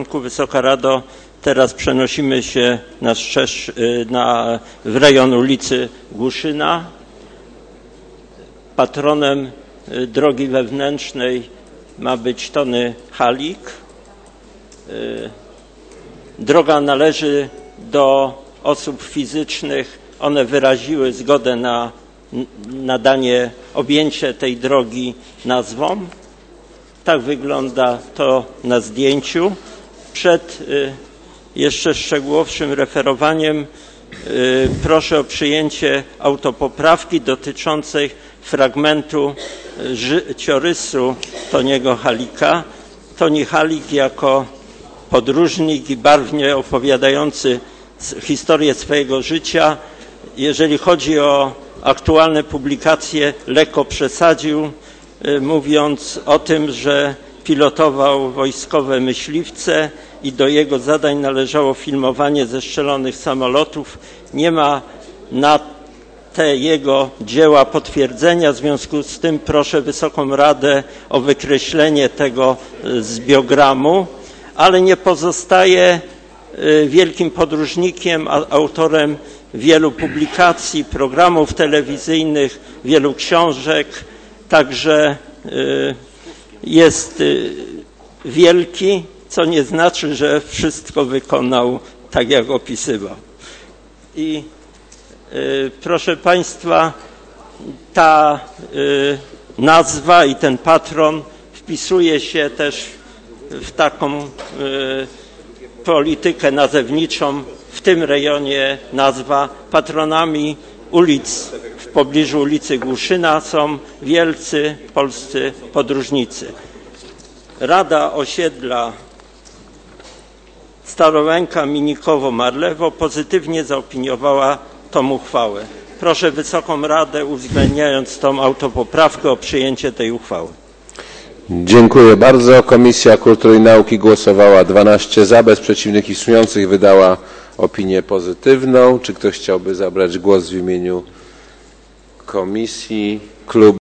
porządku. Wysoka Rado, teraz przenosimy się w rejon ulicy Głuszyna. Patronem drogi wewnętrznej ma być Tony Halik. Droga należy do osób fizycznych. One wyraziły zgodę na nadanie, objęcie tej drogi nazwą. Tak wygląda to na zdjęciu. Przed jeszcze szczegółowszym referowaniem proszę o przyjęcie autopoprawki dotyczącej fragmentu życiorysu Tony'ego Halika. Tony Halik jako podróżnik i barwnie opowiadający historię swojego życia, jeżeli chodzi o aktualne publikacje, lekko przesadził, mówiąc o tym, że pilotował wojskowe myśliwce i do jego zadań należało filmowanie zestrzelonych samolotów. Nie ma na te jego dzieła potwierdzenia, w związku z tym proszę Wysoką Radę o wykreślenie tego z biogramu, ale nie pozostaje wielkim podróżnikiem, autorem wielu publikacji, programów telewizyjnych, wielu książek, także jest wielki, co nie znaczy, że wszystko wykonał tak, jak opisywał. I proszę Państwa, ta nazwa i ten patron wpisuje się też w taką politykę nazewniczą. W tym rejonie nazwa. Patronami ulic w pobliżu ulicy Głuszyna są wielcy polscy podróżnicy. Rada Osiedla Starołęka, Minikowo, Marlewo pozytywnie zaopiniowała tą uchwałę. Proszę Wysoką Radę, uwzględniając tą autopoprawkę, o przyjęcie tej uchwały. Dziękuję bardzo. Komisja Kultury i Nauki głosowała 12 za, bez przeciwnych i wstrzymujących, wydała opinię pozytywną. Czy ktoś chciałby zabrać głos w imieniu komisji? Klub